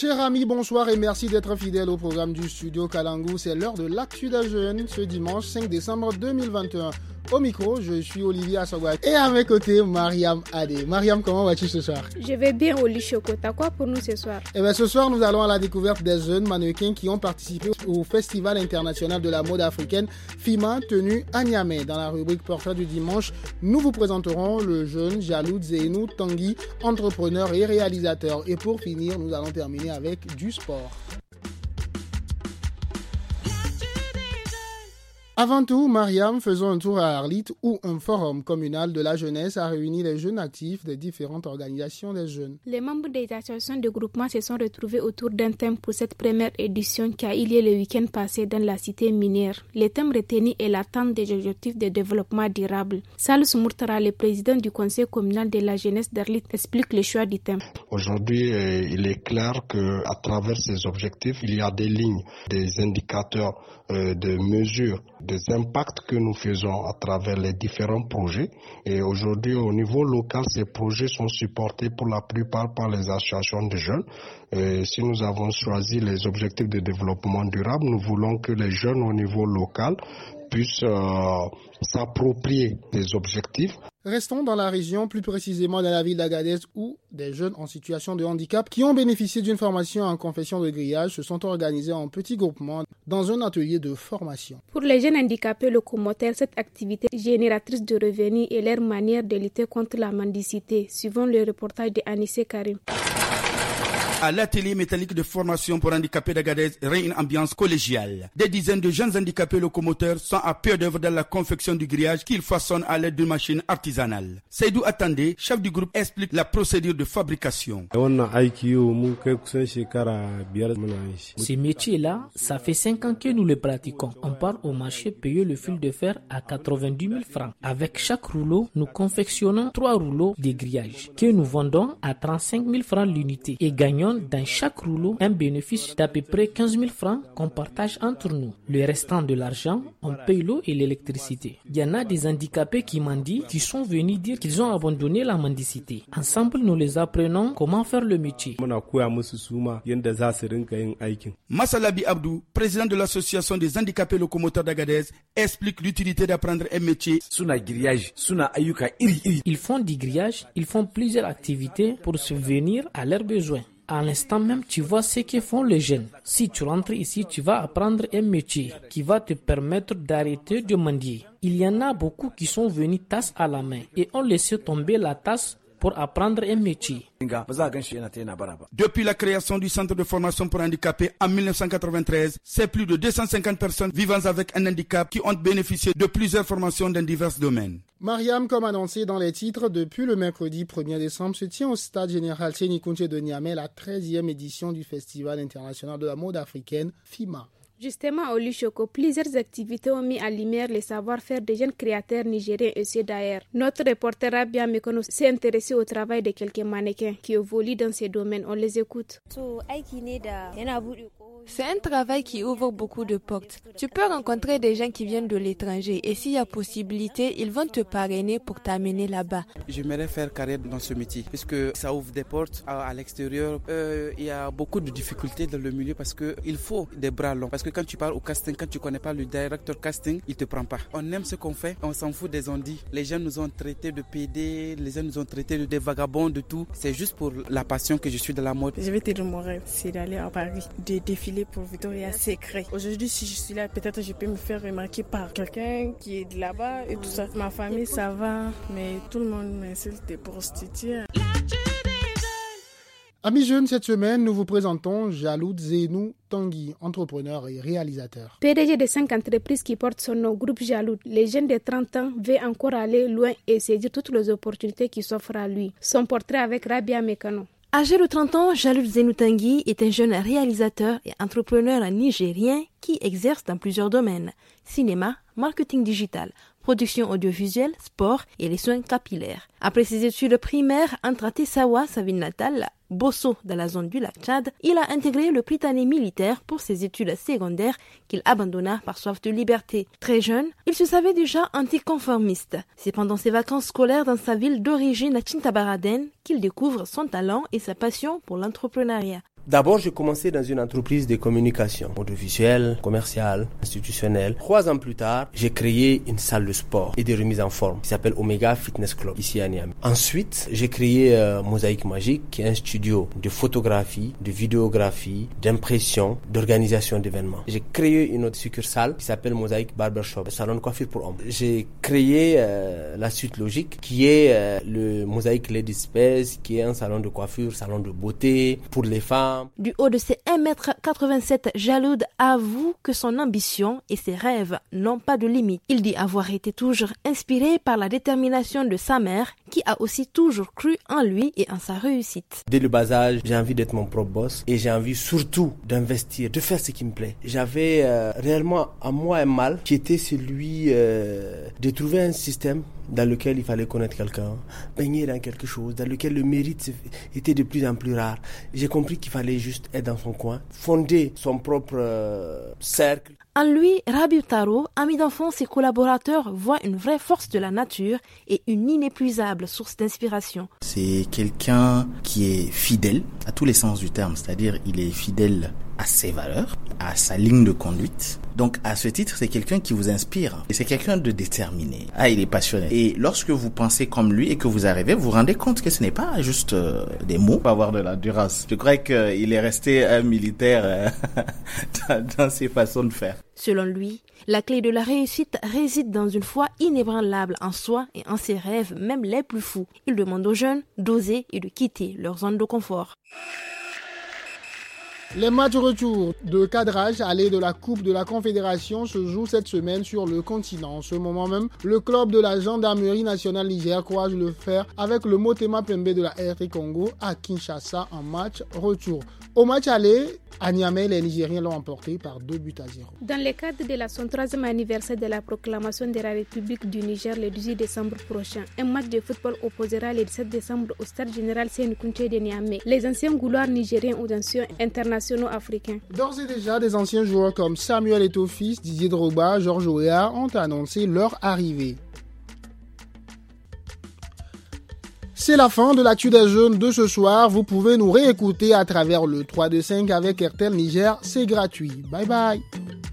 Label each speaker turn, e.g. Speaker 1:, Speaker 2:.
Speaker 1: Chers amis, bonsoir et merci d'être fidèles au programme du studio Kalangu. C'est l'heure de l'actu d'un jeune ce dimanche 5 décembre 2021. Au micro, je suis Olivier Assogwa et à mes côtés, Mariam Adé. Mariam, comment vas-tu ce soir?
Speaker 2: Je vais bien, Oli Choco. T'as quoi pour nous ce soir?
Speaker 1: Ce soir, nous allons à la découverte des jeunes mannequins qui ont participé au Festival international de la mode africaine FIMA tenu à Niamey. Dans la rubrique Portrait du dimanche, nous vous présenterons le jeune Jaloud Zeynou Tanguy, entrepreneur et réalisateur. Et pour finir, nous allons terminer avec du sport. Avant tout, Mariam, faisons un tour à Arlit où un forum communal de la jeunesse a réuni les jeunes actifs des différentes organisations des jeunes.
Speaker 2: Les membres des associations de groupement se sont retrouvés autour d'un thème pour cette première édition qui a eu lieu le week-end passé dans la cité minière. Le thème retenu est l'atteinte des objectifs de développement durable. Salus Mourtara, le président du conseil communal de la jeunesse d'Arlit, explique le choix du thème.
Speaker 3: Aujourd'hui, il est clair qu'à travers ces objectifs, il y a des lignes, des indicateurs de mesure, des impacts que nous faisons à travers les différents projets. Et aujourd'hui, au niveau local, ces projets sont supportés pour la plupart par les associations de jeunes. Et si nous avons choisi les objectifs de développement durable, nous voulons que les jeunes au niveau local puissent s'approprier des objectifs.
Speaker 1: Restons dans la région, plus précisément dans la ville d'Agadez, où des jeunes en situation de handicap qui ont bénéficié d'une formation en confection de grillage se sont organisés en petits groupements dans un atelier de formation.
Speaker 2: Pour les jeunes handicapés locomoteurs, cette activité génératrice de revenus est leur manière de lutter contre la mendicité, suivant le reportage de Anissé Karim.
Speaker 4: À l'atelier métallique de formation pour handicapés d'Agadez règne une ambiance collégiale. Des dizaines de jeunes handicapés locomoteurs sont à pied d'œuvre dans la confection du grillage qu'ils façonnent à l'aide d'une machine artisanale. Seydou Attendé, chef du groupe, explique la procédure de fabrication.
Speaker 5: Ce métier-là, ça fait 5 ans que nous le pratiquons. On part au marché payer le fil de fer à 90 000 francs. Avec chaque rouleau, nous confectionnons 3 rouleaux de grillage que nous vendons à 35 000 francs l'unité et gagnons dans chaque rouleau un bénéfice d'à peu près 15 000 francs qu'on partage entre nous. Le restant de l'argent, on paye l'eau et l'électricité. Il y en a des handicapés qui mendient, qui sont venus dire qu'ils ont abandonné la mendicité. Ensemble, nous les apprenons comment faire le métier.
Speaker 4: Massalabi Abdou, président de l'association des handicapés locomoteurs d'Agadez, explique l'utilité d'apprendre un métier.
Speaker 5: Ils font du grillage, ils font plusieurs activités pour subvenir à leurs besoins. À l'instant même, tu vois ce que font les jeunes. Si tu rentres ici, tu vas apprendre un métier qui va te permettre d'arrêter de mendier. Il y en a beaucoup qui sont venus tasse à la main et ont laissé tomber la tasse pour apprendre un métier.
Speaker 4: Depuis la création du centre de formation pour handicapés en 1993, c'est plus de 250 personnes vivant avec un handicap qui ont bénéficié de plusieurs formations dans divers domaines.
Speaker 1: Mariam, comme annoncé dans les titres, depuis le mercredi 1er décembre se tient au stade général Séni Kountché de Niamey la 13e édition du Festival international de la mode africaine FIMA.
Speaker 2: Justement, au Luchoko, plusieurs activités ont mis en lumière les savoir-faire des jeunes créateurs nigériens et ceux d'ailleurs. Notre reporter Rabia Mekono s'est intéressé au travail de quelques mannequins qui évoluent dans ces domaines. On les écoute.
Speaker 6: C'est un travail qui ouvre beaucoup de portes. Tu peux rencontrer des gens qui viennent de l'étranger et s'il y a possibilité, ils vont te parrainer pour t'amener là-bas.
Speaker 7: J'aimerais faire carrière dans ce métier puisque ça ouvre des portes à l'extérieur. Il y a beaucoup de difficultés dans le milieu parce qu'il faut des bras longs. Parce que quand tu pars au casting, quand tu connais pas le directeur casting, il te prend pas. On aime ce qu'on fait, on s'en fout des ondits. Les gens nous ont traités de PD, les gens nous ont traités de vagabonds, de tout. C'est juste pour la passion que je suis de la mode.
Speaker 8: Je vais te dire mon rêve, c'est d'aller à Paris, de défiler pour Victoria's Secret. Aujourd'hui, si je suis là, peut-être je peux me faire remarquer par quelqu'un qui est de là-bas et tout ça. Ma famille, ça va, mais tout le monde m'insulte des prostituées.
Speaker 1: Amis jeunes, cette semaine, nous vous présentons Jaloud Zeynou Tanguy, entrepreneur et réalisateur.
Speaker 2: PDG de 5 entreprises qui portent son nom, groupe Jaloud, les jeunes de 30 ans veulent encore aller loin et saisir toutes les opportunités qui s'offrent à lui. Son portrait avec Rabia Mekano.
Speaker 6: Âgé de 30 ans, Jaloud Zeynou Tanguy est un jeune réalisateur et entrepreneur nigérien qui exerce dans plusieurs domaines: cinéma, marketing digital, production audiovisuelle, sport et les soins capillaires. Après ses études primaires entre Tessawa, sa ville natale, Bosso, dans la zone du lac Tchad, il a intégré le Prytanée militaire pour ses études secondaires qu'il abandonna par soif de liberté. Très jeune, il se savait déjà anticonformiste. C'est pendant ses vacances scolaires dans sa ville d'origine à Tintabaraden qu'il découvre son talent et sa passion pour l'entrepreneuriat.
Speaker 9: D'abord, j'ai commencé dans une entreprise de communication audiovisuelle, commerciale, institutionnelle. 3 ans plus tard, j'ai créé une salle de sport et de remise en forme qui s'appelle Omega Fitness Club ici à Niamey. Ensuite, j'ai créé Mosaïque Magique, qui est un studio de photographie, de vidéographie, d'impression, d'organisation d'événements. J'ai créé une autre succursale qui s'appelle Mosaïque Barbershop, salon de coiffure pour hommes. J'ai créé la suite logique qui est le Mosaïque Lady Space, qui est un salon de coiffure, salon de beauté pour les femmes.
Speaker 6: Du haut de ses 1,87 m, Jaloud avoue que son ambition et ses rêves n'ont pas de limite. Il dit avoir été toujours inspiré par la détermination de sa mère, qui a aussi toujours cru en lui et en sa réussite.
Speaker 9: Dès le bas âge, j'ai envie d'être mon propre boss et j'ai envie surtout d'investir, de faire ce qui me plaît. J'avais réellement en moi un mal qui était celui de trouver un système dans lequel il fallait connaître quelqu'un, baigner dans quelque chose, dans lequel le mérite était de plus en plus rare. J'ai compris qu'il fallait juste être dans son coin, fonder son propre cercle.
Speaker 6: En lui, Rabiou Taro, ami d'enfance et collaborateur, voit une vraie force de la nature et une inépuisable source d'inspiration.
Speaker 10: C'est quelqu'un qui est fidèle à tous les sens du terme, c'est-à-dire il est fidèle à ses valeurs, à sa ligne de conduite. Donc à ce titre, c'est quelqu'un qui vous inspire. Et c'est quelqu'un de déterminé. Il est passionné. Et lorsque vous pensez comme lui et que vous arrivez, vous vous rendez compte que ce n'est pas juste des mots. Il faut avoir de l'endurance. Je crois qu'il est resté un militaire dans ses façons de faire.
Speaker 6: Selon lui, la clé de la réussite réside dans une foi inébranlable en soi et en ses rêves, même les plus fous. Il demande aux jeunes d'oser et de quitter leur zone de confort.
Speaker 1: Les matchs retour de cadrage allés de la Coupe de la Confédération se jouent cette semaine sur le continent. En ce moment même, le club de la Gendarmerie nationale Niger croise le fer avec le Motema Pembe de la RT Congo à Kinshasa en match retour. Au match aller, à Niamey, les Nigériens l'ont emporté par 2-0.
Speaker 2: Dans le cadre de la 103e anniversaire de la proclamation de la République du Niger le 18 décembre prochain, un match de football opposera le 17 décembre au stade général Séné-Kounché de Niamey les anciens gloires nigériens aux anciens internationaux africains.
Speaker 1: D'ores et déjà, des anciens joueurs comme Samuel Eto'o-Fils, Didier Drogba, Georges Weah ont annoncé leur arrivée. C'est la fin de l'actu des jeunes de ce soir. Vous pouvez nous réécouter à travers le 325 avec RTL Niger. C'est gratuit. Bye bye.